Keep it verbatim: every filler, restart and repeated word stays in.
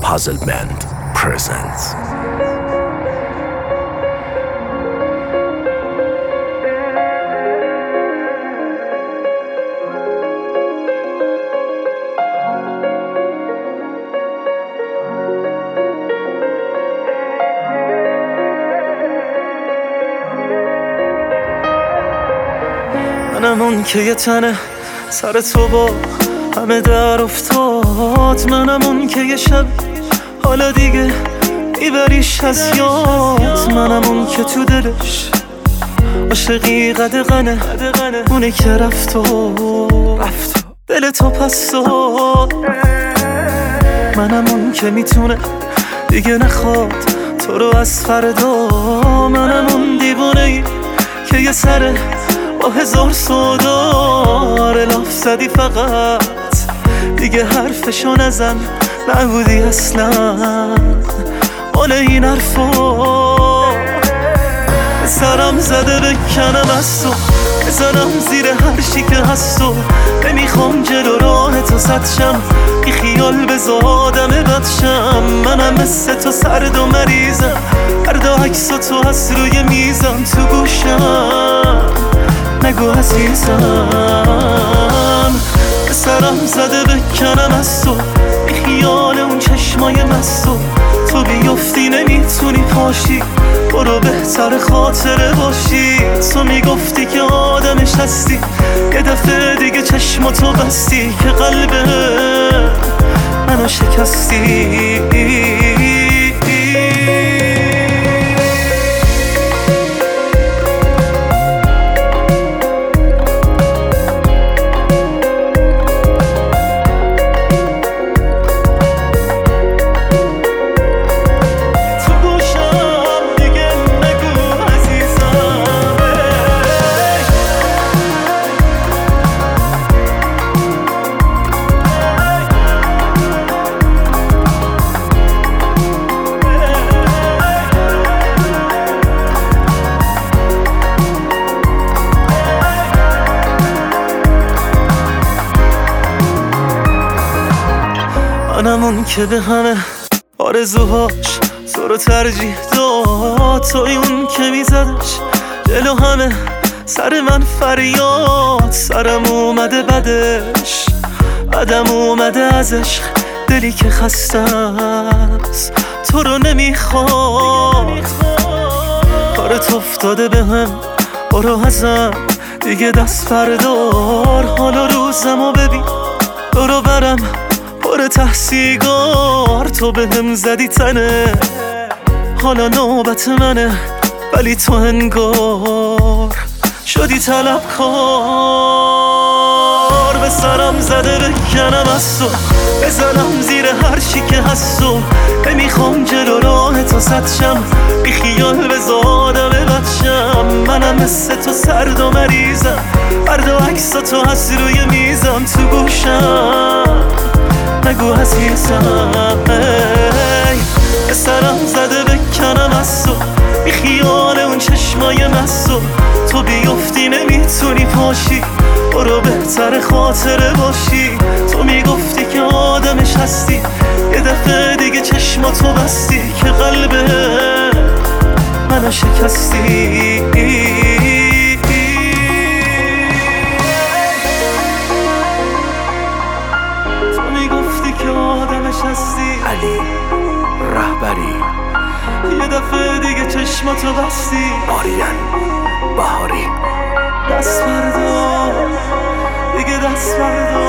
Puzzle Band presents. منم اون که یه تنه سر تو با همه در افتاد. منم اون که یه شب حالا دیگه میبریش از یاد. منم اون که تو دلش عاشقی قدغنه، اونه که رفت و رفت دل تو پس داد. منم اون که میتونه دیگه نخواد تو رو از فردا. منم اون دیوانه ای که یه سره با هزار سودار لاف زدی فقط دیگه حرفشو نزن، نبودی اصلا مال این حرفا. سرم زده بکنم از تو، بزنم زیر هر چی که هست و نمیخوام جلو راه تو سد شم، بی خیال بذار آدم بدشم. منم مثل تو سرد و مریضم، هر عکس تو هست روی میزم تو گوشم، نگو عزیزم. سرم زده بکنم از تو، بی خیال اون چشمای مستو تو بیفتی نمیتونی پاشی، برو بهتر خاطره باشی. تو میگفتی که آدمش هستی، یه دفعه دیگه چشماتو بستی که قلب منو شکستی. منم اون که به همه آرزوهاش تو رو ترجیح داد. توی اون که میزدش جلو همه سر من فریاد. سرم اومده بدش، بدم اومده از عشق، دلی که خسته است تو رو نمیخواد. کارت افتاده به هم، برو ازم دیگه دست بردار. حالا روزمو ببین برو برم پر تحصیگار. تو به هم زدی تنه، حالا نوبت منه، ولی تو انگار شدی طلبکار. به سرم زده بکنم از تو، بزنم زیر هر چی که هست و نمیخوام جلو راه تو سد شم، بی خیال بذار آدم بدشم. منم مثل تو سرد و مریضم، هر عکس تو هست روی میزم تو گوشم، نگو عزیزم. به سرم زده بکنم از تو، بی خیال اون چشمای مستو تو بیفتی نمیتونی پاشی، برو بهتر خاطره باشی. تو میگفتی که آدمش هستی، یه دفعه دیگه چشماتو بستی که قلب منو شکستی. علی رهبری یه دفعه دیگه چشماتو بستی. آریان بهاری دست بردار دیگه، دست بردار.